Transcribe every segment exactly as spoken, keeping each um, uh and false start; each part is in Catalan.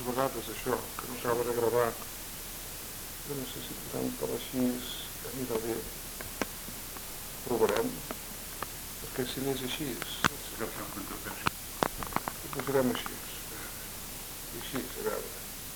vegades això, que no acaba de gravar. Jo no sé si posem per així anirà bé. Provarem. Perquè si n'és així, ho posarem així. I així, a veure.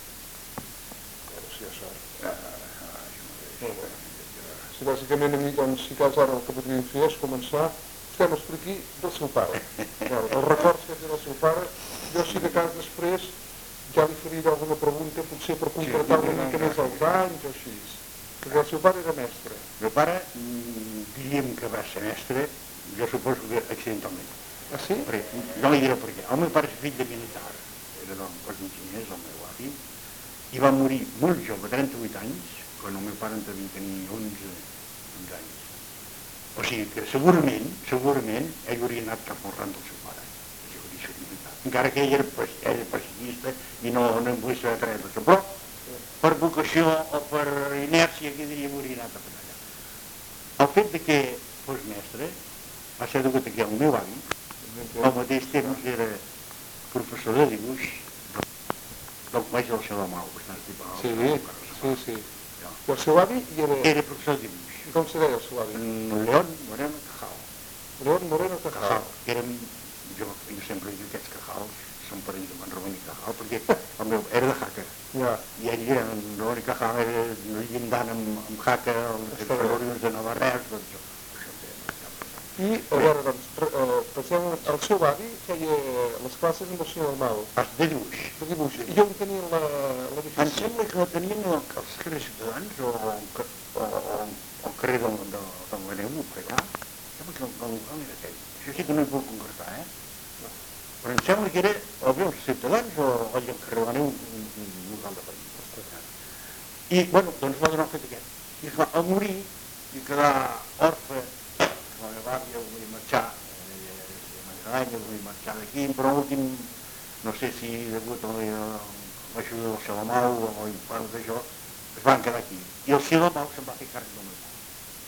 A veure si hi ha sort. Molt bé. Si bàsicament a mi, doncs, si cas ara el que podríem fer és començar, vostè m'expliqui del seu pare. Els records que té del seu pare, jo si de cas després ja li faria alguna pregunta, potser per concretar una mica més els anys o així. Perquè el seu pare era mestre. El meu pare, diríem que va ser mestre, jo suposo que accidentalment. Ah, sí? Perquè, jo li diré per què. El meu pare és fill de militar, era d'un cos d'enginyers, el meu avi, i va morir molt jove, trenta-vuit anys, quan el meu pare en devia tenir onze anys. O sigui que segurament, segurament, ell hauria anat cap al rang del seu pare. Encara que ell era, era pacifista i no, no em volia saber res d'això. Però, per vocació o per inèrcia, que diríem, hauria anat a allà. El fet de que fos mestre va ser degut a que el meu avi, al mateix temps, era professor de dibuix del col·legi del Xalamau. Sí, sí, sí. I el seu avi era... Era professor de dibuix. I com se deia el seu avi? León Moreno Cajal. León Moreno Cajal. Érem, jo, jo sempre dic que aquests Cajals són parents de Manrobén i Cajal, perquè el meu era de Jaca. Ja. I ell era, en León i Cajal, era llindant amb, amb Jaca, els ferrocarrils de Navarrés, doncs jo. I, a veure, doncs, eh, pensem, el seu avi feia les classes amb el senyor Dalmau. De dibuix. De dibuix. I on tenien l'edifici? Em sembla que tenien els carrers Ciutadans o el carrer del Beneu, per allà. Sembla que on era aquell. Això sí que no hi puc concretar, eh? Però em sembla que era o bé els Ciutadans o el carrer del Beneu, un local de París. I, bueno, doncs va donar el fet aquest. I, esclar, al morir i quedar orfe, la meva àvia volia marxar, m'agradava, volia marxar d'aquí, però l'últim, no sé si degut a l'ajuda del Xalamau o l'import d'això, es van quedar aquí. I el Xalamau se'n va fer càrrec del meu pare.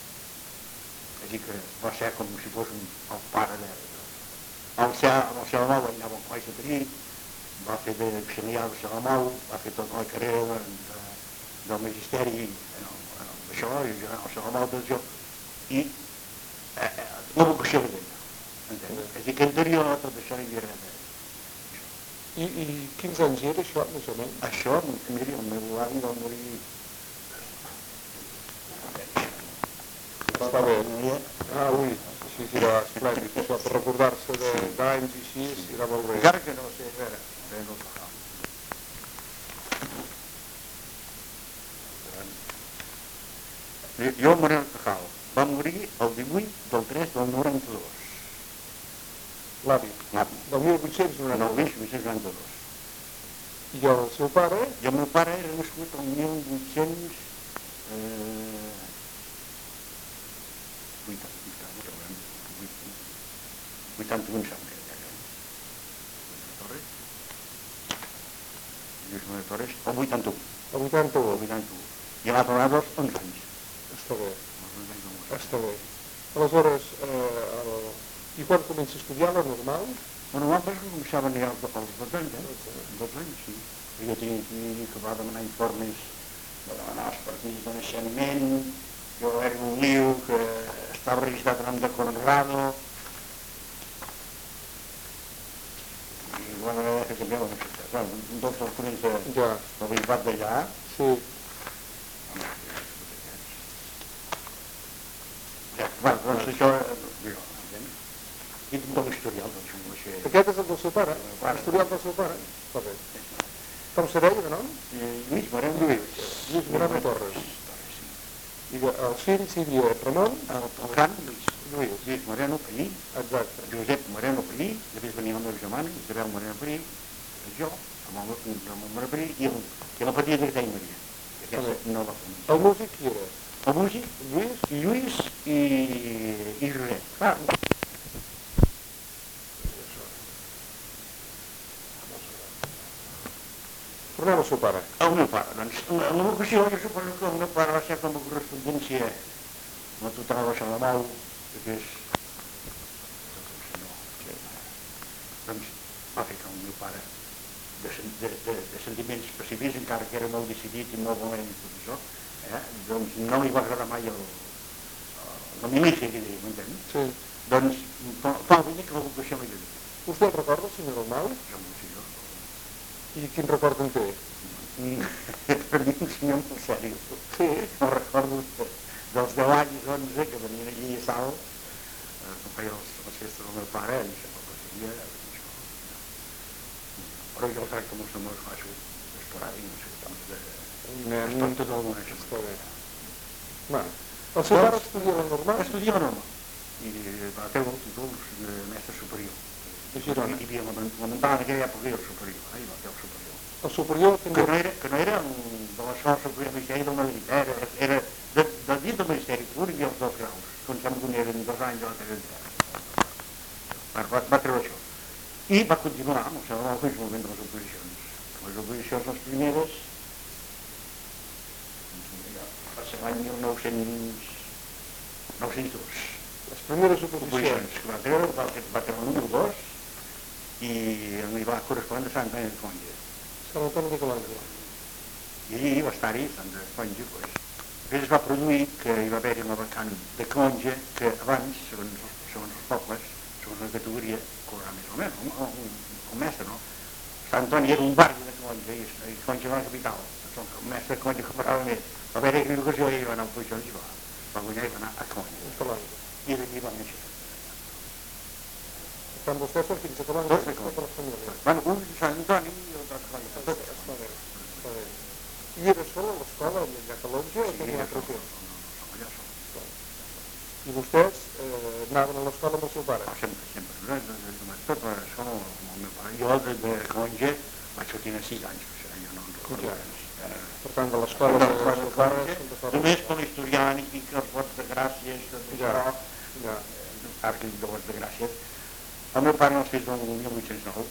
Així que va ser com si fos el pare de... El Xalamau va anar al Col·legi de Tarí, va fer d'auxiliar del Xalamau, va fer tota la carrera del magisteri, això, i el Xalamau del joc, i la vocació de venda, entenc? És a dir, que anterior a tot això hi havia res. I, I quins anys era això, més o menys? Això, miri, el meu avi va morir... Està bé. Ah, ui, sí, sí, va, esplèndid, això, per recordar-se d'anys i així, irà molt bé. Encara que no sé, a veure, a veure, no tocar. Jo, Moreno Cajal, va morir el divuit del tres del noranta-dos. L'avi? L'avi. Del mil vuit-cents noranta-dos? Del mil vuit-cents noranta-dos. I el seu pare? I el meu pare era nascut el mil vuit-cents vuitanta-u, em sembla. Torres? Lluís Maria Torres, el vuitanta-u. El vuitanta-u? El vuitanta-u. I l'altre lado els onze anys. Està bé. Està bé. Aleshores, eh, i quan comença a estudiar, la normal? La normal va començar a venir als dotze anys, eh? dotze anys, sí. Jo tinc aquí que va demanar informes, va demanar els partits de naixement, jo era un liu que estava registrat en nom de Conrado, i van haver de fer canviar la necessitat. Bueno, tots els conills de la bisbat d'allà. Sí. Bueno, doncs això... I de l'historial, doncs, aquest és el del seu pare? L'historial del seu pare? Va bé. Com se deia, no? Lluís Moreno. Lluís. Lluís Moreno Torres. I els fills hi havia Ramon? El gran Lluís. Lluís. Lluís Moreno Pallí. Exacte. Josep Moreno Pallí, després venia el meu germà, Isabel Moreno Pallí, jo, amb el Moreno Pallí, i la petita que deia Maria. Aquesta no va fer. El músic qui era? El músic? Lluís. Lluís i Josep. Ah, Tornem al seu pare. El meu pare, doncs, la vocació, jo suposo que el meu pare va ser com a correspondència amb la tutora de Xalamau, que és... doncs, va fer que el meu pare de, de, de, de sentiments pacífics, encara que era molt decidit i molt valent i tot això, eh? Doncs no li va agradar mai el, la milícia, que diria, m'entens? Sí. Doncs fa el que la vocació li diria. Vostè el recorda, senyor Dalmau? Jo no sé jo. I quin record en té? Per dir un senyor molt sèrio. Sí. El recordo dels deu anys, onze, que venien allí a Salt, que feia les, les festes del meu pare, i sempre ho seguia, però jo el tracte amb els meus faig esporàdic, no sé, doncs de... Un nen, tot, tot el món això. Està bé. Va. El seu pare estudiava normal? Estudiava normal. I va treure el títol de mestre superior. De Girona. Hi havia lamentada en aquella època el superior, eh? I va fer el superior. El superior també... Que no era, que no era de l'escola superior de Ministeri del Madrid, era, era de, de dins del Ministeri Públic i els dos graus. Com sembla que eren dos anys a la tercera. Va, va, va treure això. I va continuar amb el seu fins al moment de les oposicions. Les oposicions, les primeres, va ser l'any mil nou-cents dos. Les primeres oposicions. Que va treure, va, va treure el número dos i li va correspondre a Sant Antoni de Conja. Sant Antoni de Conja. I allí va estar-hi, Sant Antoni de Conja, doncs. Després es va produir que hi va haver una vacant de Conja que abans, segons els, segons els pobles, segons la categoria, cobrava més o menys, un, un, un mestre, no? Sant Antoni era un barri de Conja i, i Conja era la capital. El mestre de Conja cobrava més. Va haver equivocació i va anar a oposicions i va, va guanyar i va anar a Conja. I d'allí va néixer. Per tant, vostès són fills de Calonja? Tots de Calonja. Bueno, un de Sant Antoni i l'altre de Calonja. Està bé, està bé. I era sol a l'escola, allà a Calonja, o tenia altre temps? No, no, allà sol. I vostès eh, anaven a l'escola amb el seu pare? Sempre, sempre. Tot l'escola amb el meu pare. Jo de, de Calonja vaig sortir a sis anys, jo no en recordo. Per tant, de l'escola amb el seu pare... Només per l'historiant i que els vots de gràcies, tot això, àrquic de vots de gràcies. El meu pare no es fes el mil vuit-cents nou,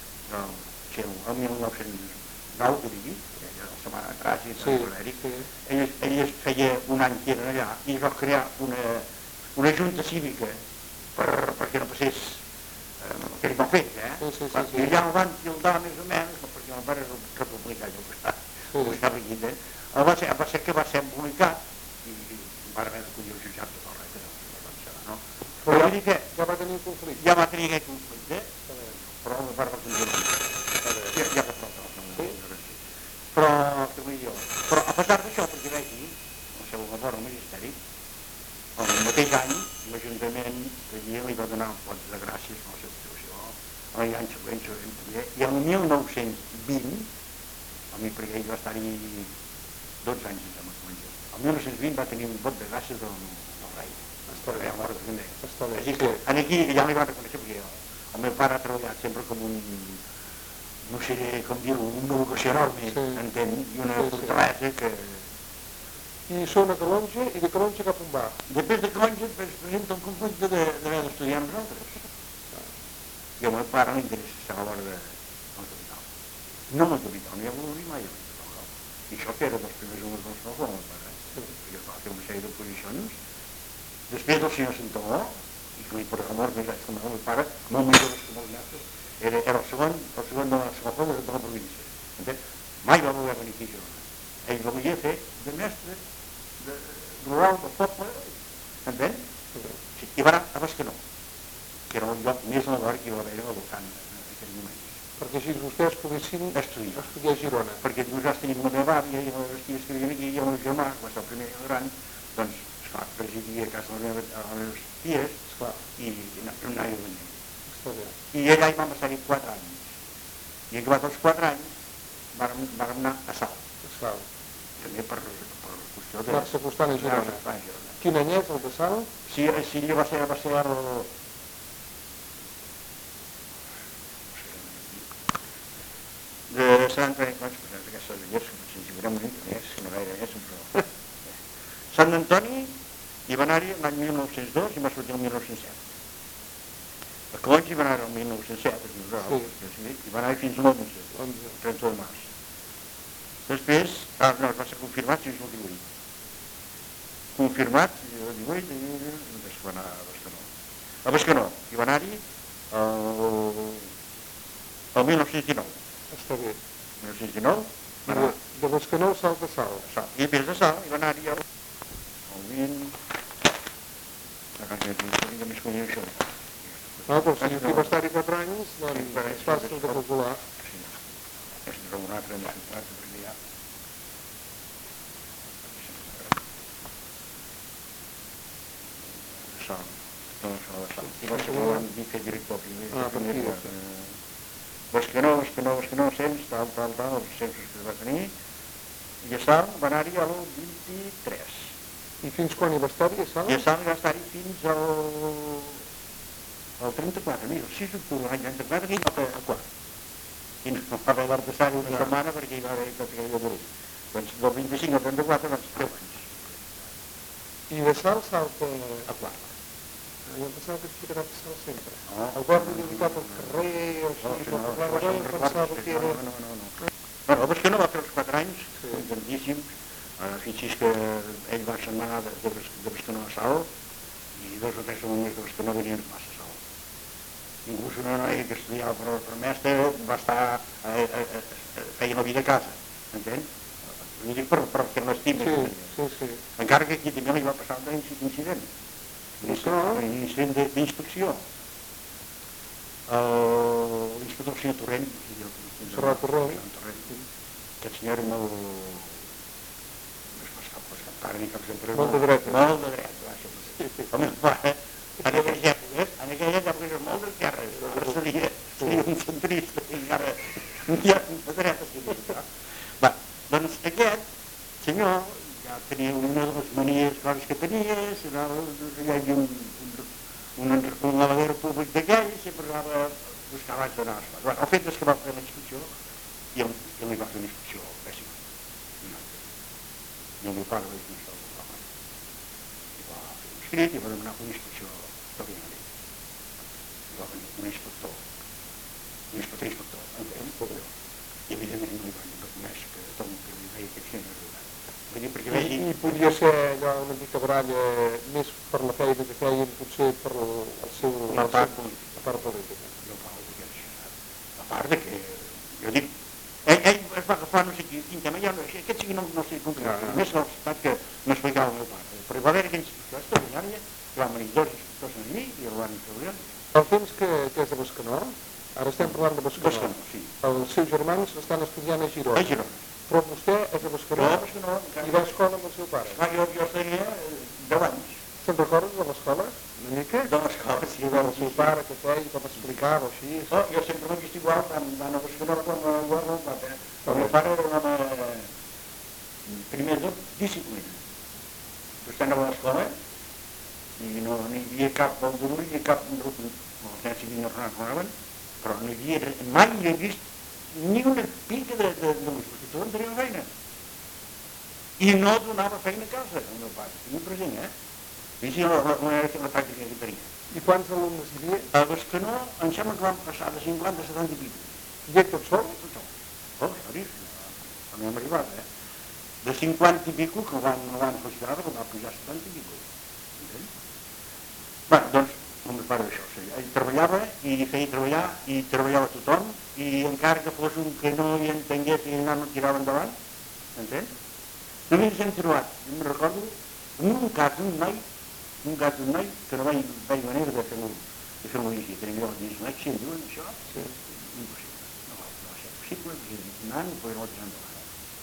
el mil nou-cents nou, que digui, la setmana atrás, i sí, sí. ell, ell es feia un any que eren allà i es va crear una, una junta cívica per, perquè no passés eh, que ell va fer, eh? Sí, sí, sí, sí. I allà el van tildar més o menys, perquè el pare era republicà, jo que està, sí. Estava aquí, eh? El va, ser, va ser que va ser embolicat i, i va haver de collir el jutjat tot el res, no? Però ja, dir que, ja va tenir un conflicte. Ja va tenir aquest conflicte, però el va continuar. Ja, ja va prou. Però, què vull dir jo, però a pesar d'això, perquè vegi, el seu labor al Ministeri, el mateix any, l'Ajuntament d'allí li va donar un pot de gràcies per la seva actuació, l'any següent, també, i el mil nou-cents vint, a mi perquè ell va estar-hi dotze anys en Calonja, el mil nou-cents vint va tenir un vot de gràcies del, del rei. Està bé, mort també. Està bé. En aquí ja li van reconèixer, perquè el meu pare ha treballat sempre com un... no sé com dir-ho, una vocació enorme, sí. Entén, i una sí, fortalesa sí. Que... I són a Calonja, i de Calonja cap on va? Després de Calonja es presenta el conflicte d'haver d'estudiar nosaltres. I al meu pare no interessa a l'hora de la capital. No la capital, no hi ha volgut mai a la capital. I això que era dels primers números del sol, el meu pare. Sí. Jo va fer una sèrie d'oposicions. Després del senyor Santaló, i que li per amor més anys com el meu pare, molt més joves com els nostres, Era, era el segon, el segon de la segona de, de la província. Entén? Mai va voler venir aquí a Girona. Ell va voler fer de mestre de, rural del poble, entén? Sí. I va anar a Bescanó, que era un lloc més alegòric que hi va haver al voltant en aquell moment. Perquè si vostès poguessin estudiar, estudiar a Girona. Perquè nosaltres tenim la meva àvia i les ties que vivien aquí, i el meu germà, que va ser el primer i el gran, doncs, esclar, presidia a casa de les meves, les meves ties, esclar, i no, no hi va venir. I allà hi vam estar-hi quatre anys. I acabat els quatre anys vam, vam anar a Salt. A Salt. També per, per qüestió de... Anar-se acostant a Girona. Quin any és el de Salt? Sí, sí, va ser, va ser el... de Sant Antoni, doncs, per aquestes llets, que potser ens hi veurem una mica més, si no gaire més, però... Sant Antoni hi va anar-hi l'any mil nou-cents dos i va sortir el mil nou-cents set. A Calonja hi va anar el mil nou-cents set, sí. I va anar fins al onze, trenta de març. Després, ah, no, va ser confirmat fins al divuit. Confirmat, el divuit, i després va anar a Bescanó. A Bescanó, hi va anar-hi el, el mil nou-cents dinou. Està bé. mil sis-cents dinou, I de, de Bescanó, Salt de Sal. Sal. I a Pils de Sal hi va anar-hi el, el vint... No sé més que això. No, però si aquí va estar-hi quatre anys, doncs és fàcil de calcular. Sí, és un altre, no sé, un altre, perquè ja... Sal. No, Sal de Sal. I va ser un vicedirector primer. Ah, per aquí. Bescanó, Bescanó, Bescanó, Sens, tal, tal, tal, els censos que va tenir, i a Sal va anar-hi al vint-i-tres. I fins quan hi va estar-hi, a Sal? I a Sal va estar-hi fins al... al trenta-quatre, mira, el sis d'octubre l'any trenta-quatre, i va a quart. I no va haver d'estar-hi una setmana perquè hi va haver tot aquell de morir. Doncs del vint-i-cinc al trenta-quatre, doncs deu anys. I de Sal salta a quart. Jo pensava que s'hi quedat a Sal sempre. No. El guarda dedicat al carrer, o sigui, no, no, no, no, pensava que era... No, no, no. Bueno, el Bescanó va fer els quatre anys, contentíssims. Fixi's que ell va setmanar de Bescanó a Sal, i dos o tres setmanes de Bescanó venien massa a Sal. Inclús una noia que estudiava per, per mestre va estar, feia la vida a casa, entén? Ho dic per, per fer l'estima. Sí, sí, sí. Encara que aquí també li va passar un incident. L'incident d'inspecció. L'inspector el senyor Torrent, Serrat Torrent, aquest senyor era molt... pare ni cap sempre... Molt de dreta. Molt de dreta, vaja. Com el pare, en aquelles èpoques, en aquelles èpoques era molt d'esquerres, ara seria, seria un centrista, i ara ja de dreta seria. Va, doncs aquest senyor ja tenia una de les manies coses que tenia, hi havia un, un, un elevador públic d'aquell, sempre anava a buscar abans d'anar a l'escola. El fet és que va fer la inspecció i el, el li va fer una inspecció pèssima. I el meu pare va dir que no estava molt I va fer un escrit i va demanar una inspecció extraordinària. I va venir un inspector, un inspector inspector, en Pobleó. I evidentment no li van reconèixer que tot el que li deia que això no era veritat. I, I podia ser allò una mica baralla més per la feina que feien, potser per el, el seu... La part política. La part política. A part de que, jo dic, ell, ell es va agafar no sé quin tema, ja no, aquest sí que no, no sé com que no, no. Més l'estat que m'explicava el meu pare. Però hi va haver aquella inspecció extraordinària, que van venir dos inspectors a mi i el van treballar. El temps que, que és de Bescanó, ara estem parlant de Bescanó, Bescanó, sí. Els seus germans estan estudiant a Girona. A Girona. Però vostè és a Bescanó i va a escola amb el seu pare. Clar, jo, jo tenia deu anys. Se'n recordes de l'escola? Una mica? De l'escola, sí. I del seu pare, que feia, com explicava, així. Oh, jo sempre l'he vist igual, tant a Bescanó com a Guarda del Papa. El meu pare era un home, primer de tot, disciplina. Vostè anava a l'escola i no hi havia cap aldarull ni cap ruc. Els nens hi havien ordenat, però no hi havia, mai no he vist ni una pica de, de, de l'hospital on tenia feina. I no donava feina a casa, el meu pare, estic present, eh? I sí, la, la, la, la tàctica que tenia. I quants alumnes hi havia? A Bescanó, em sembla que van passar de cinquanta a setanta i pico. I ell tot sol? Tot sol. Oh, històries, no hem arribat, eh? De cinquanta i pico, que van, no van felicitar, que van pujar a setanta i pico. Entens? Bé, doncs, el meu pare d'això, sí. Ell treballava i feia treballar i treballava tothom i encara que fos un que no hi entengués i no tirava endavant, entens? Només hem trobat, jo me'n recordo, un cas d'un noi, un cas d'un noi que no vaig, vaig manera de fer-lo de fer-lo llegir. Tenia jo dislèxia, em diuen això? Sí. Impossible. No, no va ser possible, un any per no tirar endavant.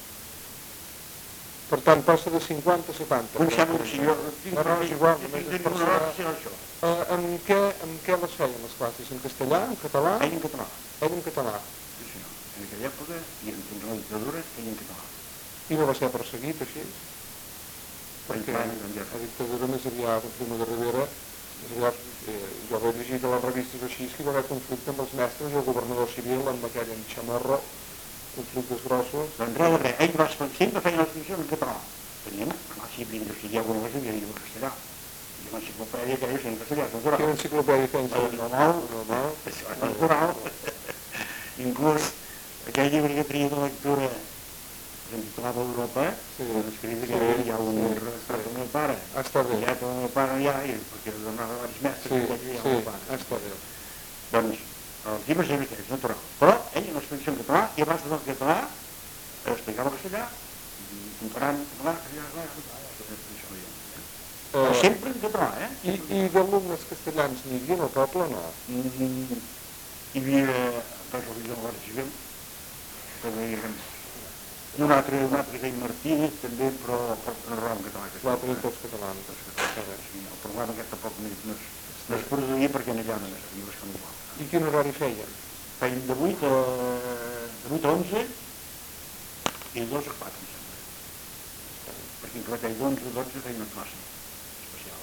Per tant, passa de cinquanta a setanta. Em sembla que sí, jo tinc no, no, és igual, només és és per una hora de ser això. Uh, en, què, en què les feien les classes? En castellà, en català? Ell en català. Ell en català. Sí, sí, no. En aquella època, i en temps de la dictadura, ell en català. I no va ser perseguit així? Perquè la dictadura més aviat, el Primo de Rivera, més aviat, eh, jo ho he llegit a les revistes així, que hi va haver conflicte amb els mestres i el governador civil amb aquell en Xamarro, conflictes grossos. Doncs res de res, ell va sempre feia l'exposició en català. Teníem, clar, si havíem d'estudiar alguna cosa, havia de castellà. I l'enciclopèdia que és en castellà, és natural. Quina enciclopèdia feien? Normal, normal, això és natural. Inclús aquell llibre que tenia de lectura que em titulava Europa, escrit que hi ha un retrat del meu pare. Està bé. Ja que el meu pare allà, perquè donava varis mestres, sí, que hi ha el meu pare. Està bé. Doncs els llibres eren aquells, natural. Però ell en l'exposició en català, i abans de tot el català, explicava el castellà, comparant català, castellà, català, Uh, sempre en català, eh? I, i d'alumnes castellans n'hi havia al poble o no? Mm, hi havia doncs el Guillem Guàrdia Civil, també hi havia un altre, un altre que Martí, també, però no roba en català. L'altre de tots catalans. Sí, el programa aquest tampoc no, no, es, no es produïa perquè no hi ha només llibres que no igual. I quin horari feien? Feien de vuit a, de vuit a onze i de dos a quatre, em sembla. Perquè en aquell d'onze a dotze feien una classe especial.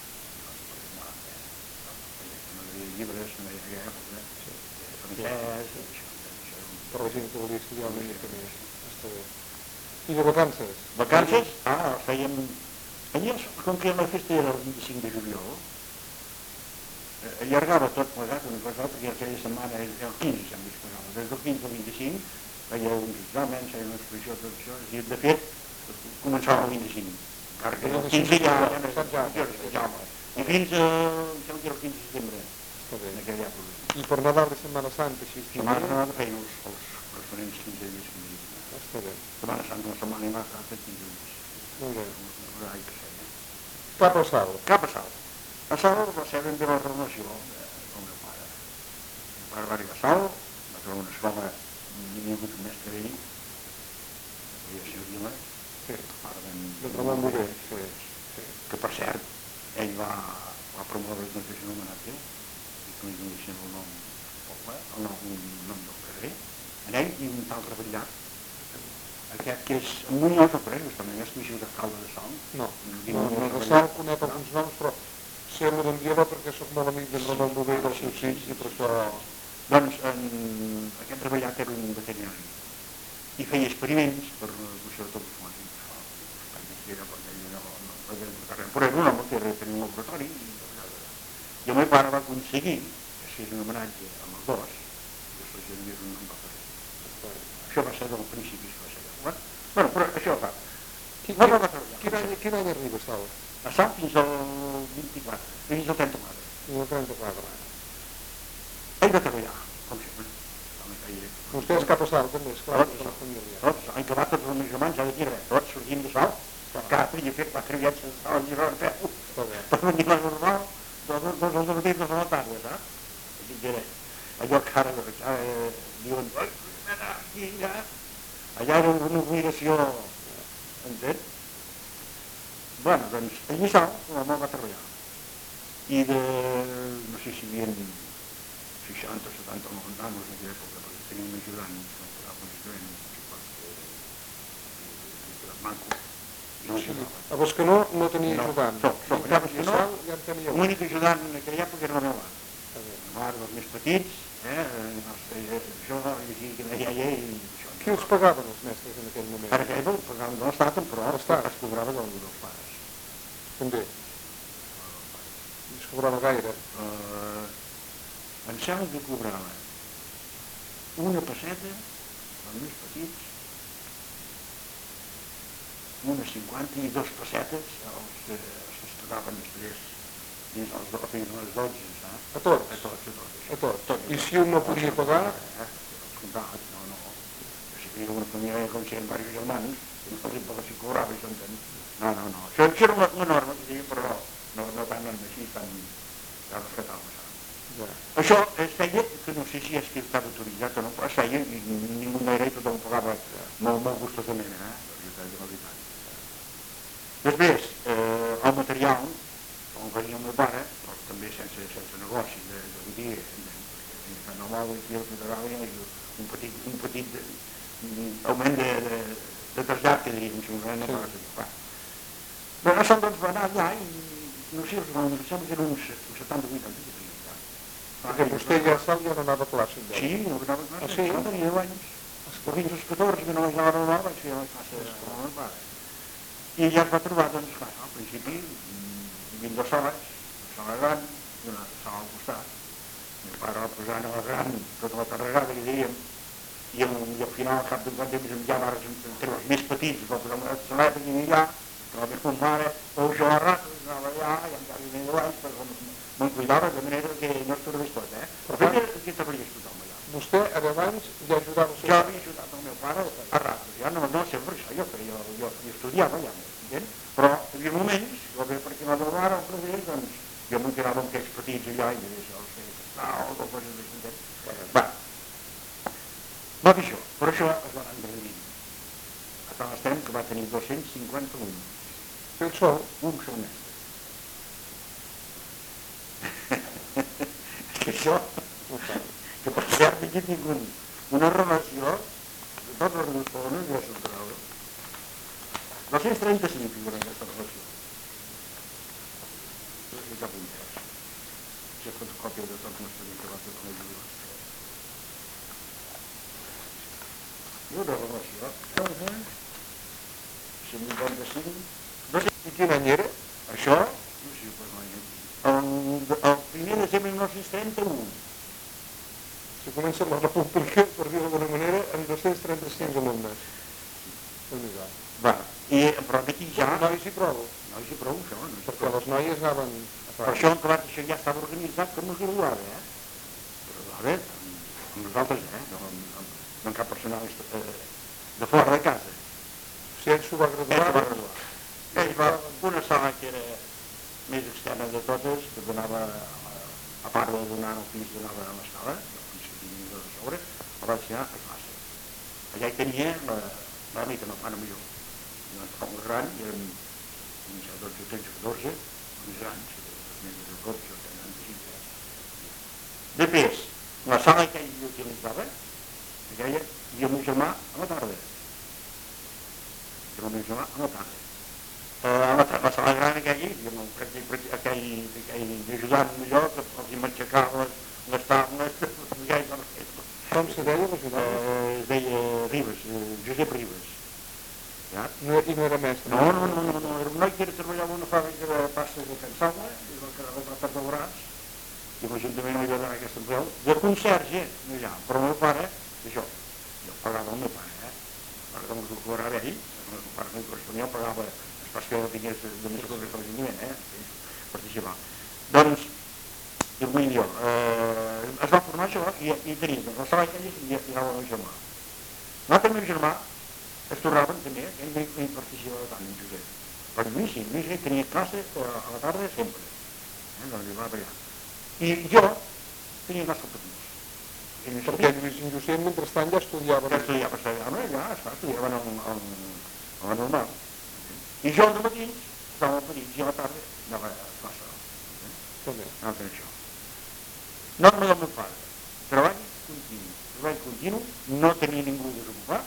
No hi havia llibres, no hi havia època, francès, això. Per la gent que volia estudiar una mica més. Està bé. I de vacances? Vacances? Ah, fèiem... Allà, com que la festa era el vint-i-cinc de juliol, allargava tot plegat una cosa altra, perquè aquella setmana era el quinze, sembla que es pagava. Des del quinze al vint-i-cinc feia uns exàmens, feia una exposició, tot això, i de fet començava el vint-i-cinc. Encara que el quinze ja ja i fins al quinze de setembre, en aquella època. I per Nadal i Setmana Santa, així? Setmana Santa feien els corresponents quinze dies que m'hi diuen. Està bé. Setmana Santa, una setmana i una altra, quinze dies. Molt bé. Ai, que feia. Cap a Sal? Cap a Sal. A Sal va ser ben bé la relació del meu pare. El meu pare va arribar a Sal, va trobar una escola, hi havia hagut un mestre d'ell, que havia sigut Vila, el pare d'en Ramon Bover, que per cert, ell va promoure el concessió d'homenatge, i que li coneixien el nom del poble, el nom del carrer, en ell i un tal Revetllat, aquest que és Muñoz o Pérez, també és coneixut d'alcalde de Sal. No, no de Sal conec alguns noms, però sé el d'en Vila perquè soc molt amic d'en Ramon Bover i dels seus fills i per això... Doncs aquest Revetllat era un veterinari i feia experiments per l'evolució de tots els però era un home que tenia un laboratori i el meu pare va aconseguir que es fes un homenatge amb els dos i després hi havia un nom va fer. Això va ser del principi, això va ser allà. Bueno, però això fa. Quin any arriba a Sal? A Sal fins al vint-i-quatre, fins al trenta-quatre. Fins al trenta-quatre. Ell va treballar, com sempre. Vostè és cap a Sal, també, esclar, de la família. Tots, han acabat tots els meus germans, ja d'aquí res, tots sortim de Sal, cap i he fet quatre viatges a Sal a Girona a peu, per venir a la normal, dos al matí i dos a la tarda, saps? Així que era, allò que ara diuen, allà era una obligació, entén? Bueno, doncs, allà a Sal, l'home va treballar, i de, no sé si hi havia seixanta, setanta o noranta anys en aquella època, perquè tenia un ajudant, que no podava constituir, un manco. A Bescanó no tenia ajudant. Som, allà a Bescanó, l'únic ajudant en aquella època era la meva mare. La mare dels més petits, això, i que no hi ha llei. Qui els pagaven els mestres en aquell moment? Ara que els pagaven de l'Estat, però es cobrava dels pares. També. Es cobrava gaire? Em sembla que cobrava una pesseta, els més petits, unes cinquanta i dos pessetes, els que s'estudiaven després dins els dotze, saps? A tots? A tots, a tots. A tots. I si un no podia pagar? Els comptats, no, no. Si hi havia una família com si eren diversos germans, no els pagar si cobrava, això entén. No, no, no. Això era una norma que deia, però no tan així, tan respectable. Això es feia, que no sé si és que estava autoritzat o no, però es feia i ningú no era i tothom pagava molt gustosament, eh? De veritat. Després, el material, com feia el meu pare, també sense negoci de dia, perquè no vol dir el federal i un petit augment de trasllat, que diríem, si no no paga a dir. Bé, això doncs va anar allà i no sé, els sembla que eren uns setanta o vuitanta. Perquè vostè ja sap, ja no anava a classe. Sí, no anava a classe, ja tenia deu anys. Fins als catorze, que no vaig anar a la vaig fer la classe amb el meu pare. I ja es va trobar, doncs, clar, al principi, hi havia dues sales, una sala gran i una altra sala al costat. El meu pare va posar en la gran tota la carregada, que diríem, i al final, al cap d'un quant temps, ja va entre els més petits, va posar una saleta que hi havia allà, però per compare, o jo a rato, anava allà, i em cavi ben guai, però me'n cuidava de manera que no es trobés tot, eh? Però per què te faries tothom allà? Vostè, abans, ja ajudava el seu Jo pare? havia ajudat el meu pare a rato, ja no, no sempre això, jo, jo, jo, jo estudiava ja, entens? Però hi havia moments, jo bé perquè va trobar el progrés, doncs jo m'ho quedava amb aquests petits allà i deia això, els feia castar o coses així, entens? Va, va fer això, però això es va anar reduint. A tant estem que va tenir dos-cents cinquanta-un. Fer el sol? Un sol mestre. Que això, que per cert aquí tinc un, una relació de tots els meus pobles ja central. dos-cents trenta-cinc figura aquesta relació. No sé cap interès. Si és fotocòpia de tots els tenim que va fer com a jubilació. I una relació, cent vuitanta-cinc. I quin any era? Això, no sé per l'any. El primer de desembre de mil nou-cents trenta-u. Si comença la república, per dir d'alguna manera, amb dos-cents trenta-cinc alumnes. déu-n'hi-do. Va, i, però d'aquí ja... Nois i prou. Nois i prou, això, nois i Perquè prou. les noies anaven... Per això, clar, això ja estava organitzat com es graduava, eh? Graduava amb nosaltres, eh? No amb, amb, no amb cap personal eh, de fora de casa. Si ell s'ho va graduar... Ell s'ho va graduar. Ell va una sala que era més externa de totes, que donava, a part de donar el pis, donava a l'escola, de sobre, el va ensenyar a classe. Allà hi tenia la, la mica, no, mare major. No fa molt gran, i eren dotze, tretze, catorze, més grans, més de dotze, trenta-cinc. Després, la sala que ell utilitzava, aquella, hi havia el meu germà a la tarda. El meu germà a la tarda. A la, la sala gran aquella, hi havia aquell, aquell, aquell ajudant allò, que els hi matxacava les, les tables, Com se deia l'ajudant? Eh, es deia Ribes, eh, Josep Ribes. Ja? No, I no era mestre? No, no, no, no, no, era un noi que treballava en una fàbrica de pastes de Cansala, i va quedar a part de Boràs, i l'Ajuntament li va donar aquest empleo, de conserge, allà, però el meu pare, això, jo pagava el meu pare, eh? Perquè com ho cobrava ell, el meu pare no corresponia, pagava les pastes que tingués de més coses que l'Ajuntament, eh? Participar. Doncs, i vull dir, eh, es va formar això i, i tenia la sala aquella i hi anava el meu germà. L'altre meu germà es tornaven també, ell hi participava tant, en Josep. Però Lluís sí, Lluís tenia classe a la tarda sempre, eh, doncs hi va allà. I jo tenia classe al matí. Perquè Lluís i en Josep, mentrestant, ja estudiaven. Ja estudiava castellano, ja, esclar, estudiaven a la normal. I jo al matí estava al petit i a la tarda anava a classe. També. Anava fent això. Norma del meu pare, treball continu, treball continu, no tenia ningú desocupat,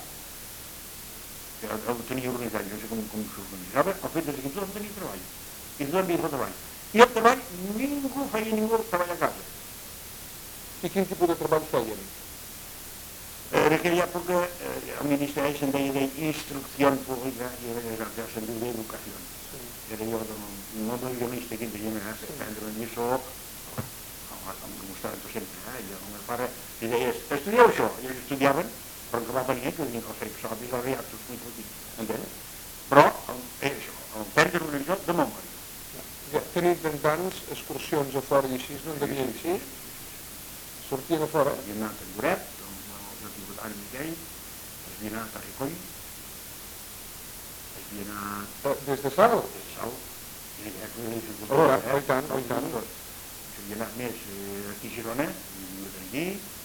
que el tenia organitzat, jo sé com, com s'organitzava, el fet que tothom tenia treball, i tothom havia de treball. I el treball, ningú feia ningú treball a casa. I quin tipus de treball feien? En aquella època, eh, el Ministeri se'n deia d'Instrucció Pública i ara se'n diu d'Educació. Era jo, no del guionista que en deia, eh, prendre un lliçó, com mostrava sempre, eh? I el meu pare li deia, estudieu això, i ells estudiaven, però que va venir, que venien els fems obvis, els reactors, molt petit, entens? Però, és això, el prendre una lliçó de memòria. Ja, tenint tant tants excursions a fora i així, no en devien així? Sortien a fora? Havia anat a Lloret, el diputat Miquel, havia anat a Ripoll, havia anat... Des de Sal? Des de Sal, i aquí... Oh, i tant, oh, i tant. Havia anat més aquí a Girona, aquí,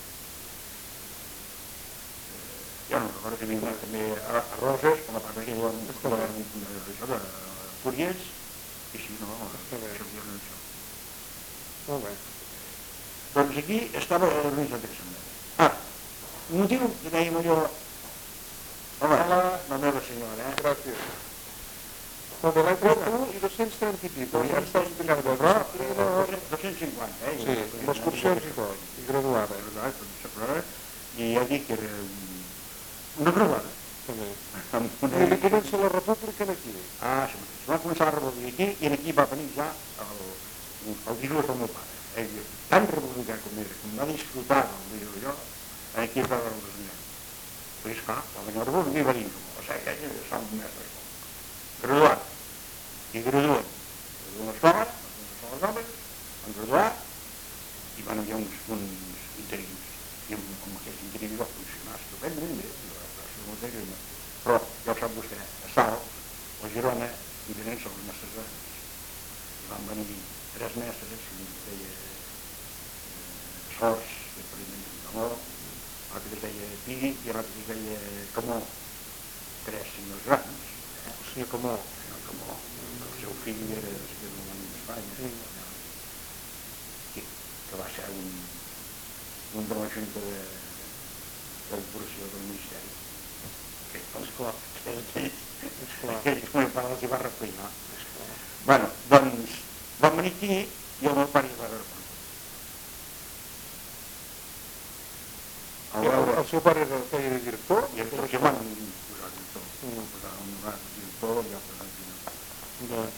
ja no recordo que havia anat també a Roses, com a part d'aquí de Curiers, i sí, no, això havia anat això. Molt bé. Doncs aquí estava organitzat aquesta manera. Ah, un motiu que dèiem allò, home, la meva senyora, eh? Gràcies. Molt bé, l'any trenta-u i dos-cents trenta i pico, ja ens estàs explicant de dos-cents cinquanta, eh? Sí, les excursions i tot, i graduada. I ja dic que era una graduada. També. I li comença la república aquí. Ah, això mateix. Va començar la república aquí i aquí va venir ja el discurs del meu pare. Ell, tan republicà com era, com va disfrutar del dia d'allò, aquí va veure el senyor. Però és clar, va venir la república i va dir, o sigui, ell és un mestre. Graduat. i graduen d'una escola, d'una escola nova, van graduar i van enviar uns, uns interins. I amb, amb aquests interins va funcionar estupendament bé, però ja ho sap vostè, a Salt, a Girona, i venen són les nostres dones. I van venir tres mestres, un que es deia Sors, que per exemple d'amor, l'altre que es deia Pi i l'altre que es deia Camó, tres senyors grans, eh? El senyor Camó, el senyor Camó, el seu fill era de l'Unió d'Espanya, sí, que va ser un, un de la Junta de, de depuració del Ministeri. Que, esclar, aquell que meu pare els hi va recuinar. Bueno, doncs, vam venir aquí i el meu pare hi va recuinar. El seu pare era feia de director? I el que van posar director. Van posar un director i altres director.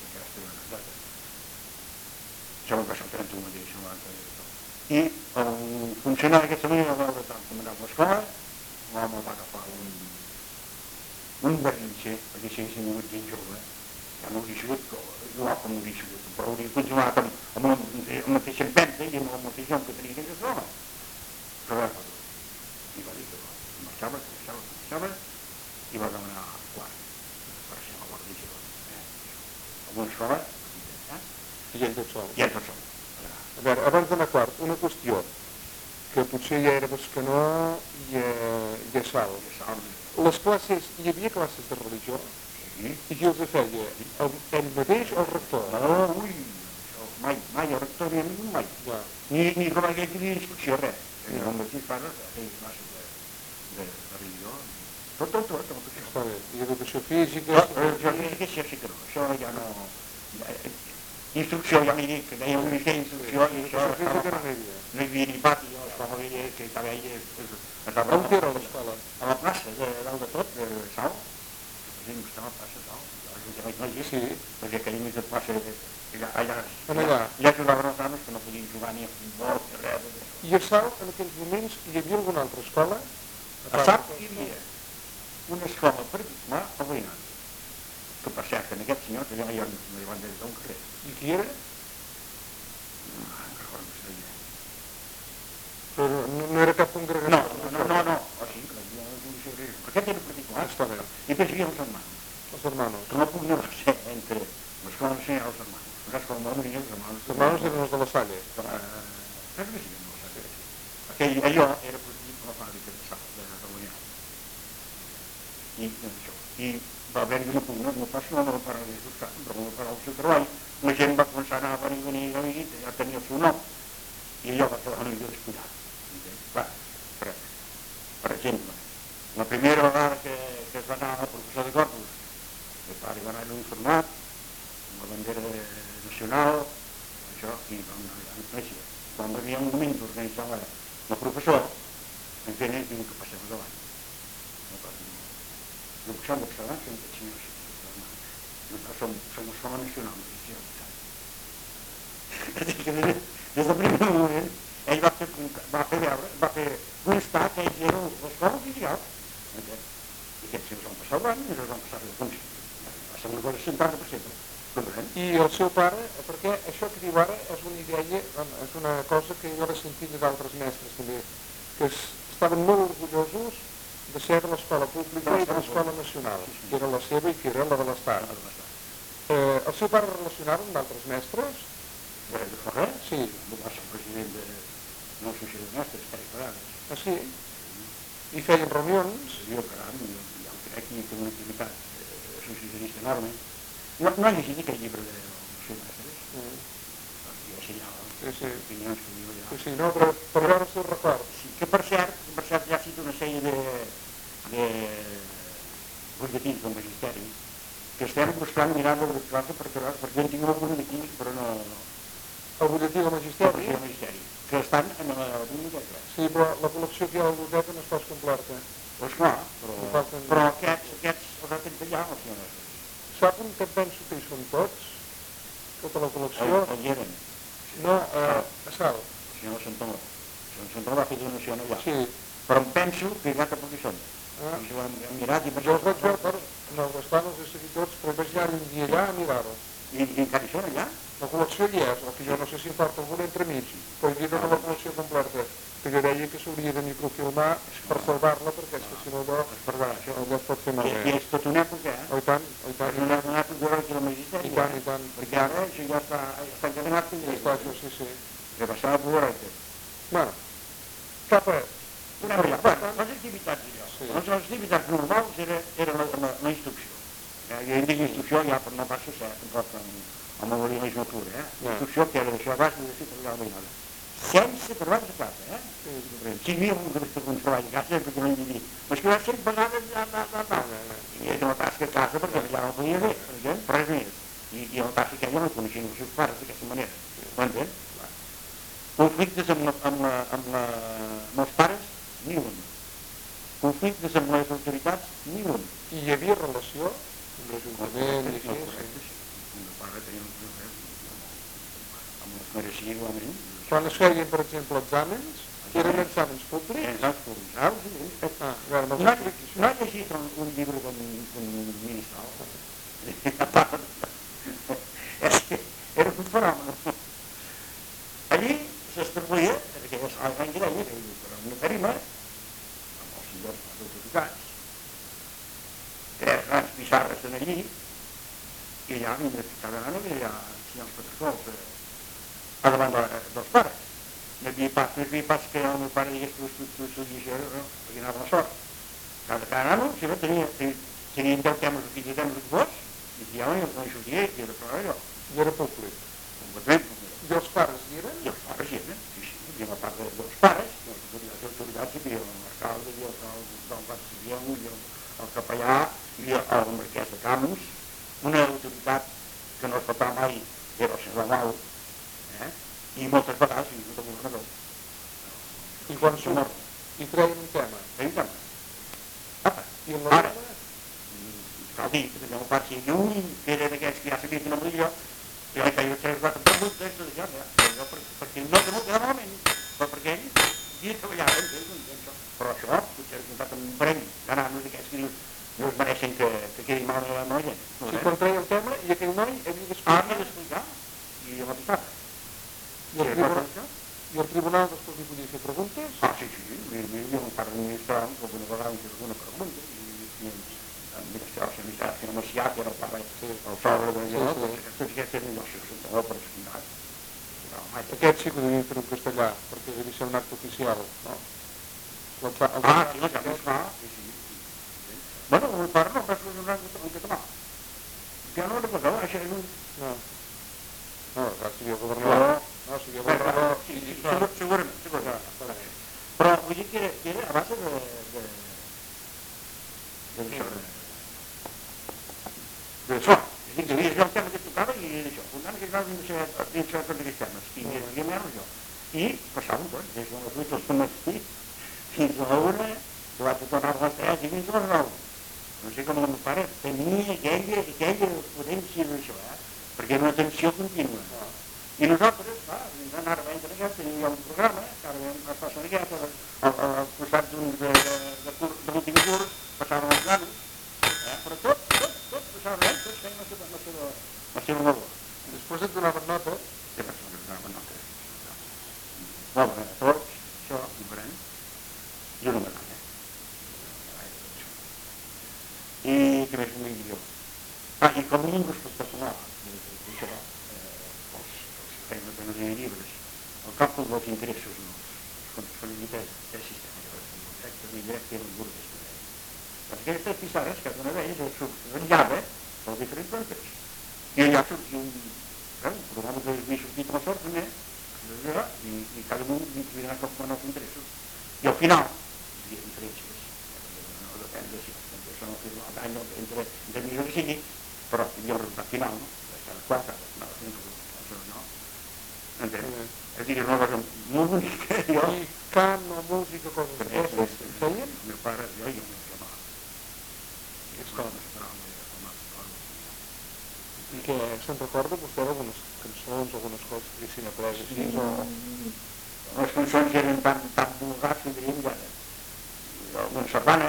Això va passar el trenta-u mateix, això va passar director. I el funcionari d'aquesta línia va veure tant com anava a l'escola, l'home va agafar un un berrinxe, perquè si haguéssim vingut gent jove, ja no hauria sigut igual com no hauria sigut, però hauria continuat amb, amb la mateixa empenta i amb el mateix nom que tenia aquella zona. Però va dir, i va dir que marxava, que marxava, que marxava, i va demanar quart, per ser la guarda de Girona. Amb una escola, eh? I ell tot sol. I ell tot sol. A veure, abans d'anar quart, una qüestió, que potser ja era Bescanó i a, i a Salt. I a Salt. Les classes, hi havia classes de religió? Sí. I qui els feia? El, ell mateix o el rector? No, ui, això, mai, mai, el rector ni a ningú mai. Ja. Ni, ni com aquell ni instrucció, res. Ja. No em vaig pares, aquelles classes de, de, de religió. Tot, tot, tot, tot això. Està bé. I educació física? No, educació física sí, sí que no. Això ja no... Ja, instrucció, ja m'hi dic, que deia un mica instrucció i això... Educació física no hi havia. No hi havia ni pati, jo, l'escola veia que estava ella... On era l'escola? A la plaça, de dalt de tot, de Salt. La gent estava a la plaça de Salt. La gent ja vaig anar sí. Perquè aquell mig de plaça allà, allà, allà, allà jugaven els nanos que no podien jugar ni a futbol, ni res. I a Salt, en aquells moments, hi havia alguna altra escola? A Salt hi havia una escola particular al veïnat. Que per cert, en aquest senyor, que allà hi van des d'un carrer. I qui era? No, no recordo que seria. Però no, no era cap congregació? No, no, no, no. O sigui, aquest era particular. Està bé. I després hi havia els hermanos. Els hermanos. Que no podia ser entre l'escola de ser els hermanos. L'escola de Madrid i els hermanos. Els hermanos eren els de la Salle. Crec que sí, no ho sé. Aquell, allò era protegit per la fàbrica de sal, de Unió. I això. I va haver-hi una pugna, no passa, no va parar de buscar, però no va parar el seu treball. La gent va començar a anar a venir, venir, venir, ja tenia el seu nom. I allò va quedar una mica descuidat. Clar, per, per exemple, la primera vegada que, que es va anar al professor de Corpus, el pare va anar uniformat, amb la bandera nacional, això, i vam anar a Grècia. Quan hi havia un moment d'organitzar la, la professor, en què ells diuen que passem davant. No passa no. No passem davant, som aquests senyors. No som, som escola nacional, no sé si ja des del primer moment, ell va fer, va fer veure, va fer constar que ells eren l'escola oficial. I aquests seus van passar davant, i ells van passar davant. Va ser una cosa cinquanta per cent. I el seu pare, perquè això que diu ara és una idea, és una cosa que jo l'he sentit d'altres mestres també, que es, estaven molt orgullosos de ser de l'escola pública i de l'escola nacional, que era la seva i que era la de l'Estat. Eh, el seu pare relacionava amb altres mestres? De Ferrer? Sí. Va ser president de l'associació de mestres, tres vegades. Ah, sí? I feien reunions? Jo, caram, jo crec que hi ha una activitat associacionista enorme. No, no he llegit aquell llibre de l'associació de mestres? Mm. Jo sé ja, sí, sí. opinions que diu allà. Sí, sí, no, però per veure els seus records. Sí, que per cert, per cert ja ha sigut una sèrie de, de butlletins del magisteri que estem buscant mirant el doctorat per trobar, perquè jo en tinc algun d'aquí, però no... El butlletí del magisteri? El magisteri, que estan en la biblioteca. Sí, però la col·lecció que hi ha a la biblioteca no és pas completa. Doncs clar, però, falten... però aquests, aquests els ha fet allà, els senyors. Saben que penso que hi són tots? Tota la col·lecció? El, el Lleren. No, a, a Sal. El senyor Santomó. El senyor Santomó va fer donació allà. Sí. Però em penso que hi ha cap aquí són. Ah. I ho hem, hem mirat i... Jo els vaig veure, per... no, els estan els he seguit tots, però vaig anar un dia allà a mirar-ho. I, i encara hi són allà? La col·lecció hi és, el que jo no sé si en porta alguna entremig. Però dir-ne que la col·lecció completa, que jo deia que s'hauria de microfilmar per salvar-la, perquè és que si no allò, allò es pot fer malbé. I és tota una època, eh? Oh, i tant, oh, i tant. És una, una època de la magisteri, I tant, i tant. Perquè ara això ja està, està encadenat. Ja està, això sí, sí. Que passava a Borreta. Bueno, cap a... Una cosa, bueno, les activitats allò. Sí. Les activitats normals era, era la, la, la instrucció. Eh, jo en dic instrucció ja per no pas ser tampoc amb, amb la legislatura, eh? La instrucció que era d'això abans de decidir treballar la veïnada. Sense treballs a casa, eh? Si hi havia un treball a casa, perquè no hi havia. Però és que va ser vegades ja, ja, ja, ja. I era una tasca a casa perquè allà no podia fer, per exemple, res més. I, i la tasca que ella no coneixien els seus pares d'aquesta manera. M'entén? Conflictes amb, la, amb, la, amb, la, amb els pares, ni un. Conflictes amb les autoritats, ni un. I hi havia relació amb l'Ajuntament i així, sí. El pare tenia un problema amb les mereixia igualment. Quan es feien, per exemple, exàmens, eren exàmens públics? Exàmens públics, ah, sí. Ah, veure, no No ha llegit un, un llibre d'un ministral. És que era un fenomen. Allí s'establia, que és l'any que deia, per una tarima, amb els senyors autoritats, tres grans pissarres en allí, i allà, cada any, hi ha senyors patrons a davant dels pares. No hi havia pas, no hi havia pas que el meu pare digués que tu estudies això, no? Perquè anava a la sort. Cada, cada any, si no, tenia, tenien deu temes o quinze temes que fos, i si ja no hi sortia, i era per allò. I era públic. Completament. I els pares hi eren? I els pares hi eren, sí, sí. Hi havia la part dels pares, i les autoritats, hi havia l'alcalde, i el cap de Sirion, i el capellà, i el marquès de Camps, una autoritat que no es pot mai era el senyor Lau, eh? I moltes vegades hi havia un governador. I quan surt? I treien un tema? Treien un tema. Apa, i en la ara, cal dir que també el part si hi havia un que era d'aquells que ja sabia que no volia, i jo li feia tres o quatre preguntes, ja, ja, perquè no que no quedava malament, però perquè ell havia treballat amb ells, però això, potser he comptat amb un parell d'ananos d'aquells que dius, no es mereixen que, que quedi mal a la noia. No, si quan treia el tema, i aquell noi havia d'explicar. Ah, havia d'explicar, i la passada. I el, tribunal, I el tribunal després li podia fer preguntes? Ah, sí, sí, hi havia un part d'administrar, que alguna vegada hi havia alguna pregunta, i l'administrar, el sanitat, que no m'acià, que era el pare, el sobre de allò, tots aquests eren els seus, no per escrinar. Aquest sí que ho devien fer en castellà, perquè devia ser un acte oficial, no? Ah, sí, no, ja no es fa, sí, sí. Bueno, el pare no va fer un català. Ja no recordava, això era un... No, no, clar, si havia governador... No, si havia governador... Sí, sí, segurament, segurament. Però vull dir que era a base de... de això. D'això. És dir, que havia el tema que tocava i d'això. Un any que anava dins de tots aquests temes. I havia més això. I passaven, doncs, des de les vuit al matí fins a l'una, que vaig tornar a les tres i fins a les nou. No sé com el meu pare tenia aquella, aquella potència d'això, eh? Perquè era una tensió contínua. I nosaltres, clar, ens anàvem a entregar, teníem un programa, que ara vam a passar aquest, al costat de l'últim curs, passàvem els nanos, però tot, tot, tot passàvem ells, tots feien la seva, la seva labor. I després et donaven nota? Què passa que et donaven nota? Bueno, a tots, això, diferent, i una medalla. I què més m'hi diu? Ah, i com a mínim personal, això, els feines de no tenir llibres, el càlcul dels interessos no, són llibres de sistema, directe, indirecte i les burgues. Doncs aquestes pissarres, cada una d'elles es subratllava pels diferents banques. I allà sortia un programa que havia sortit a la sort també, i cada un hi havia d'anar calculant els interessos. I al final, hi havia diferències, no depèn de si això no fes l'any entre millor que sigui, però hi havia el resultat final, no? Cada quatre, no, això no. Entenc? És dir, és una cosa molt bonica, jo... I cant o música, coses d'aquestes, feien? El meu pare, jo i el meu germà. I és com? I què, se'n recorda vostè algunes cançons, algunes coses que haguessin après així, o... Les cançons eren tan, tan vulgars que diríem ja... Alguna sardana,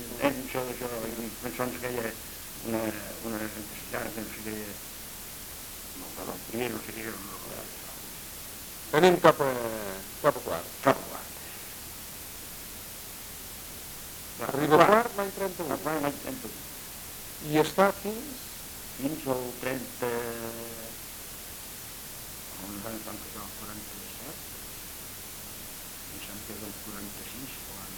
això, això, cançons que hi ha una, una castellana que no sé què... no, perdó, primer no sé què era una cosa. Anem cap a, cap a quart. Cap a quart. Arriba a quart l'any trenta-u. A quart l'any trenta-u. I està fins... Fins al trenta... Els anys van casar el quaranta-set, em sembla que és el quaranta-sis quan...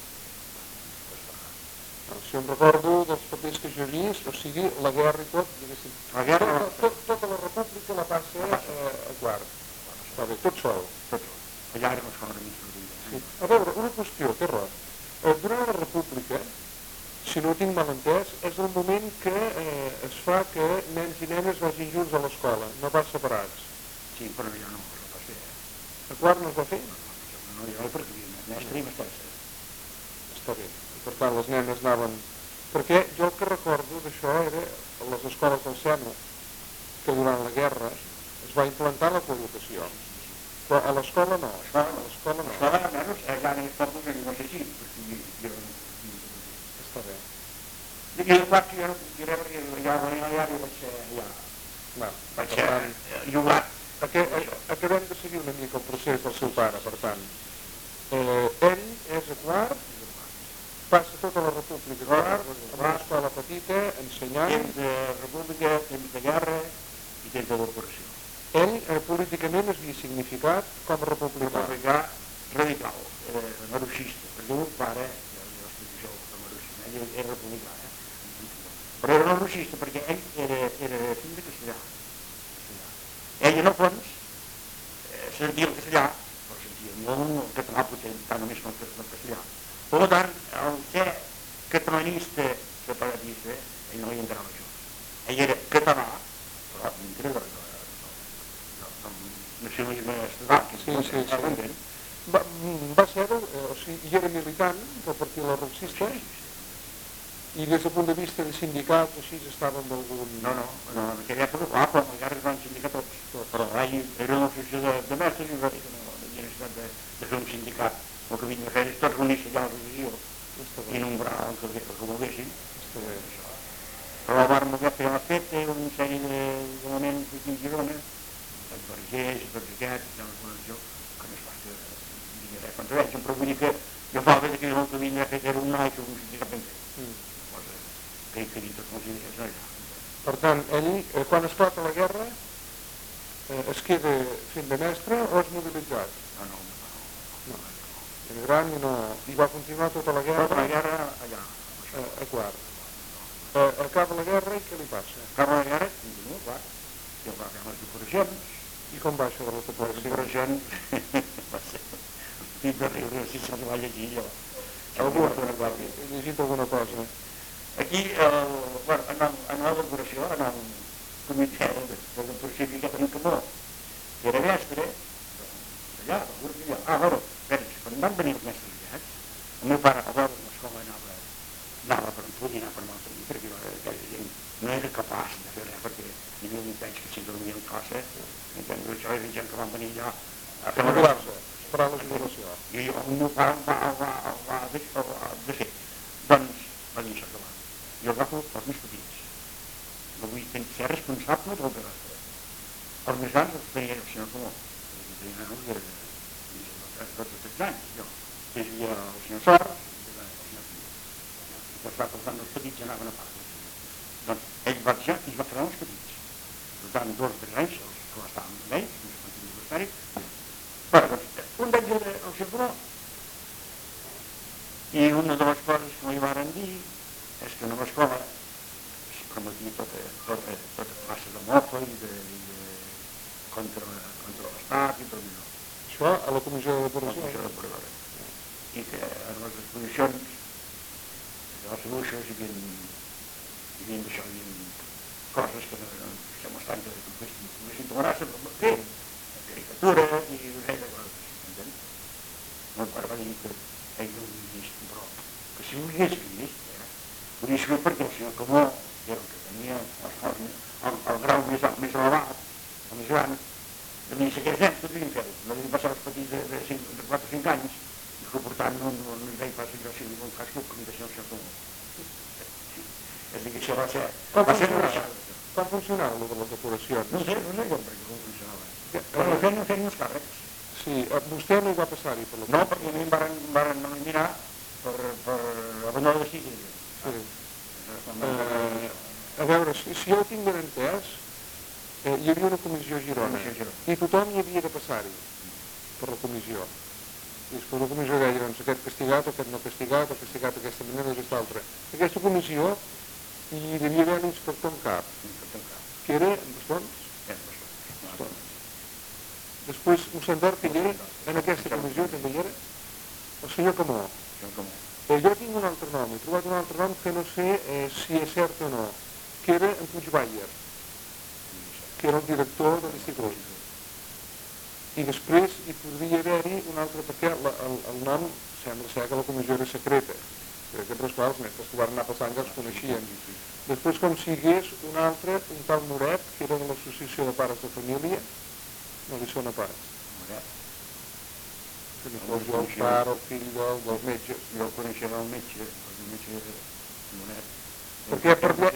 Si em recordo dels papers que jo he vist, o sigui, la guerra i tot, diguéssim, la guerra, tota, tot, tota la república la passa eh, a quart. Està bé, tot sol. Tot sol. Allà era l'escola de mig. Sí. A veure, una qüestió, té raó. Eh, durant la república, si no ho tinc mal entès, és el moment que eh, es fa que nens i nenes vagin junts a l'escola, no pas separats. Sí, però ja no es va fer. A quart no es va fer? No, no, jo perquè havia anat mestre i m'estava. Està bé. Per tant, les nenes anaven... Perquè jo el que recordo d'això era a les escoles del SEMA, que durant la guerra es va implantar la coeducació. Però a l'escola no. A l'escola no. A l'escola, almenys, allà en el poble que no sé si, perquè jo... Està bé. I el quart jo no puc dir perquè allà allà vaig ser allà. Vaig ser jugat. Acabem de seguir una mica el procés del seu pare, per tant. Ell és a quart, passa tota la república a quart, amb una escola petita, ensenyant... Temps de república, temps de guerra i temps de l'operació. Ell políticament es havia significat com a republicà. Republicà radical, maruixista, perquè el pare, jo explico això com a maruixista, ell era republicà, però era maruixista perquè ell era fill de castellà. Ell, en el fons, sentia el castellà, però sentia molt el català, potser tant o més com el castellà. Per tant, el ser catalanista, separatista, ell no hi entrava això. Ell era català, però dintre del nacionalisme estatal, que sí, sí, sí. Va, va ser-ho, o sigui, i era militant del Partit Larouxista, i des del punt de vista de sindicats, així, estava amb algun... No, no, no, en aquella època, clar, però en la guerra es van sindicar tots, però ell era una associació de, de mestres i va dir que no havia necessitat de, de fer un sindicat. El que havien de fer és tots reunir-se allà a la revisió i nombrar el que, el que volguessin. Però vam haver fet la feta, una sèrie d'elements aquí a Girona, els vergers, els vergets, i alguna cosa que no es fa que digui res contra ells, però vull dir que jo fa que el que havien de fer era un noi que un sindicat ben fet. Cosa que he dit tots els sindicats no hi ha. Per tant, ell, quan esclata la guerra, es queda fent de mestre o és mobilitzat? No, no, no. Era gran i no... I va continuar tota la guerra... Tota la guerra allà. A, a quart. A, acaba la guerra i què li passa? Acaba la guerra, continua, clar. I va fer les operacions. I com va això de les operacions? Les operacions va ser... Tinc de riure si se'ls va llegir allò. Alguna, he llegit alguna cosa. Aquí, el, bueno, en, en l'operació, en el comitè de l'operació que tenim que no, que era mestre, allà, allà, ah, bueno, quan van venir els mestres guiats, el meu pare a veure l'escola anava, anava per podia anar per mal tenir, perquè aquella gent no era capaç de fer res, perquè hi havia un temps que s'hi dormia en classe, entenc, això era gent que van venir allà a fer la jubilar-se, esperar la jubilació. I el meu pare va, va, va, va, va de fer, doncs va dir això que va. Jo agafo els més petits, no vull ser responsable del que va fer. Els més grans els tenia el senyor Comú, els tenia nanos de tots els setze anys, jo. Hi havia el senyor Sors, el senyor Pino. Per tant, per tant, els petits anaven a part. Doncs ell va deixar i va frenar els petits. Per tant, dos o tres anys, els que estaven amb ells, no sé quant aniversari. Bé, doncs, un d'ells era el seu Coló. I una de les coses que li varen dir és que a nova escola es prometia tota, tota, tota classe de mofa i de, i de contra, contra l'estat i tot això. Això a la comissió de depuració. A la comissió de depuració. I que en les exposicions dels dibuixos hi havia, hi havia d'això, hi havia coses que no estem estant que poguessin tolerar, però bé, caricatura i una sèrie de coses, entens? No em va dir que ell no ho havia vist, però que si ho hagués vist, ho hagués vist perquè el senyor Comú, que era el que tenia el, el grau més, més elevat, el més gran, de dir que aquells nens que devien fer-ho, no devien passar els petits de, de, de quatre o cinc anys, i que per tant no, no, no hi veia pas jo si li un cas que ho convidessin al senyor Comú. És a dir, que això va ser... Com va ser funcionava, està funcionant, allò de les depuracions? No sé, no sé com perquè com funcionava. Però fent, fent uns càrrecs. Sí, vostè no hi va passar-hi per la No, perquè a mi em varen, varen nominar per, per abandó de sis dies. Sí. Uh, a veure, si, si jo ho tinc ben entès, eh, hi havia una comissió a Girona, Comissió a Girona. i tothom hi havia de passar-hi per la comissió. I després la comissió deia, doncs, aquest castigat, aquest no castigat, el castigat d'aquesta manera, d'aquesta altra. Aquesta comissió hi devia haver un inspector en cap, que era en bastons. bastons. Després, un senyor Pinyer, en aquesta comissió també hi era, el senyor Camó. Eh, jo tinc un altre nom, he trobat un altre nom que no sé eh, si és cert o no, que era en Puigbayer, que era el director de l'institut. I després hi podria haver-hi un altre, perquè la, el, el nom sembla ser que la comissió era secreta, perquè entre els quals els mestres que van anar passant ja els coneixien. Després, com si hi hagués un altre, un tal Moret, que era de l'associació de pares de família, no li sona pas. Que no fos el pare, el fill del, dels metges. Jo el coneixia el metge, el metge Moret. Perquè per llei,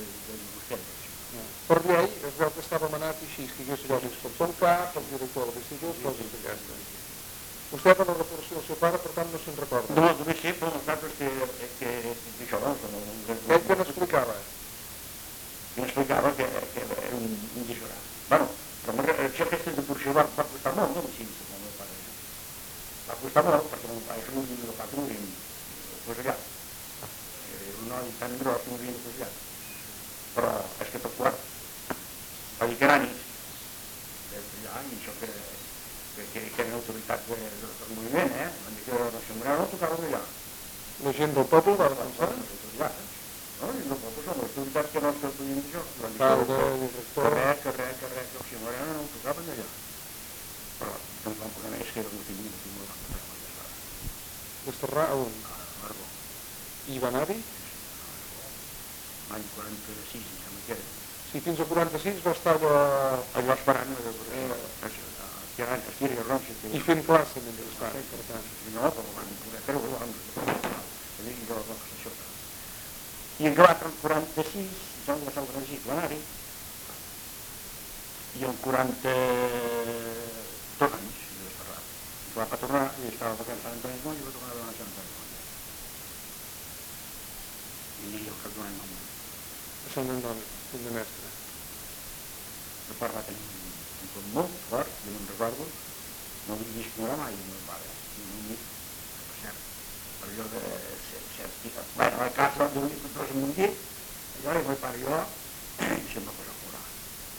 per llei es veu que estava manat així, que hi hagués allò l'inspector en cap, el director de l'institut, coses d'aquestes. Vostè per la reparació del seu pare, per tant, no se'n recorda. No, només sé, però nosaltres que, que, que això, no? Ell que n'explicava? Que m'explicava que, que era un, un disgrat. Bueno, però això aquesta depuració va, va costar molt, no? Sí, el meu pare. Va costar molt, perquè el meu pare era un llibre de quatre morint, fusellat. Era un noi tan gros que morint fusellat. Però és que tot quart. Va dir que eren anys. Allà, i això que, que, que, que era l'autoritat de, de, del moviment, eh? Van dir que la Sembrada no tocava d'allà. La gent del poble va defensar? No, i no poble són les autoritats que no es podien dir això. L'alcalde, el director... Que res, que res, que res, que el Sembrada no tocaven d'allà. Però doncs vam posar més que era l'últim dia que m'ho van posar a la desterrar a on? A Margó. I va anar-hi? L'any quaranta-sis, em sembla que era. Sí, fins al quaranta-sis va estar allò... Allò esperant la depuració. Que ara es tira i ronxa. I fent classe mentrestant, per tant. I no, però van poder fer-ho, van poder fer-ho, això. I en acabat el quaranta-sis, em sembla que el quaranta-sis va anar-hi, i el quaranta... dos anys, i desterrat. Va per tornar, i estava vacant Sant Antoni Mont, i va tornar a donar Sant Antoni Mont. I el cap d'un any no. A Sant Antoni, fill de mestre. El pare va tenir un tot molt fort, jo me'n recordo, no havia vist que no era mai el meu pare, un amic, per cert, per allò de ser... Bé, a la casa d'un amic que tots en un llit, allò era el meu pare i jo, i se'm va posar a plorar.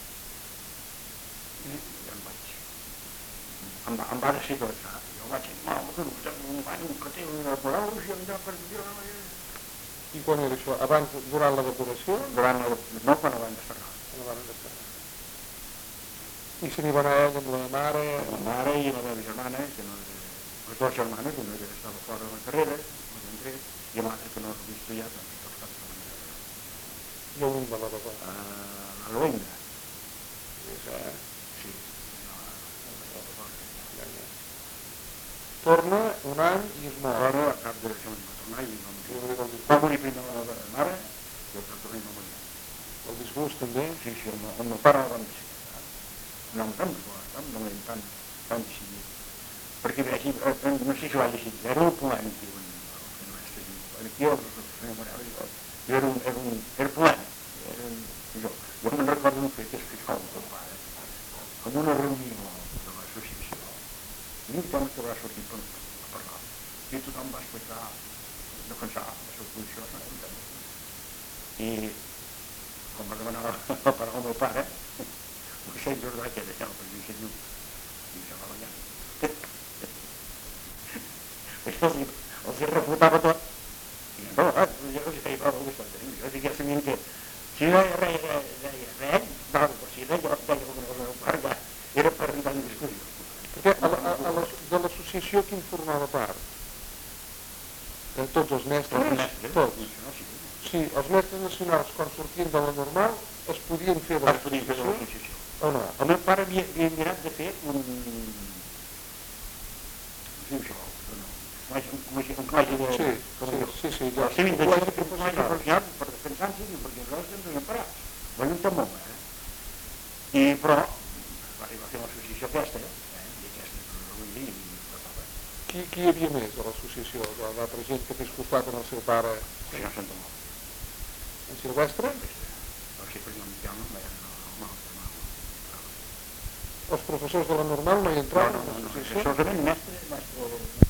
I ja em vaig... Em va, em va desigualtar. Jo vaig dir, no, que no, que no, que té una paraula, i allò per dir... I quan era això? Abans, durant la depuració? Durant la... No, quan la van desterrar. La van desterrar. I se n'hi va anar ell amb la mare... La mare i la meva germana, que no era... Les dues germanes, una que estava fora de la carrera, i l'altra que no havia estudiat, doncs tot està de manera. I on va la baba? A l'Oenda. Sí. Torna un any i es mor. Ara, a cap de això, va tornar i no morir. Va morir primer la meva mare, i el tornar i no morir. El disgust també? Sí, sí, el meu pare la van decidir. No em sembla que no m'he tan, tan decidit. Perquè així, no sé si ho ha decidit, era un polèmic, diuen els mestres. Aquí el senyor Morel, era un, era un, era polèmic. Jo, jo me'n recordo un fet, és que això el pare, en una reunió de l'associació, i un tema que va sortir per parlar, i tothom va explicar, defensar la seva posició, i com va demanar la paraula al meu pare, Vicent Jordà, que era el Vicent Lluc, i això va ballant. Els hi refutava tot. I no, jo els hi feia prou de tot. Jo ja sabien que si no hi res, res, res, no, però si no jo deia alguna cosa al pare, ja era per arribar a la discussió. Perquè de l'associació qui en formava part? Tots els mestres? Tots. Sí, els mestres nacionals, quan sortien de la normal, es podien fer de l'associació? O no? El meu pare havia, havia mirat de fer un... No sé això, un col·legi de... Sí, sí, sí, sí. El civil de Xile, un col·legi professional per defensar-se i perquè nosaltres ens havíem parat. voluta molt, eh? I però arriba a fer l'associació aquesta, eh? I aquesta, vull dir, Qui, qui hi havia més a l'associació? L'altra gent que fes costat en el seu pare? el senyor Santamó. En Silvestre? O sigui, per exemple, no, no, no, no, no. Els professors de la normal no hi entraven No, no, a no, no, l'associació? solament mestre, mestre,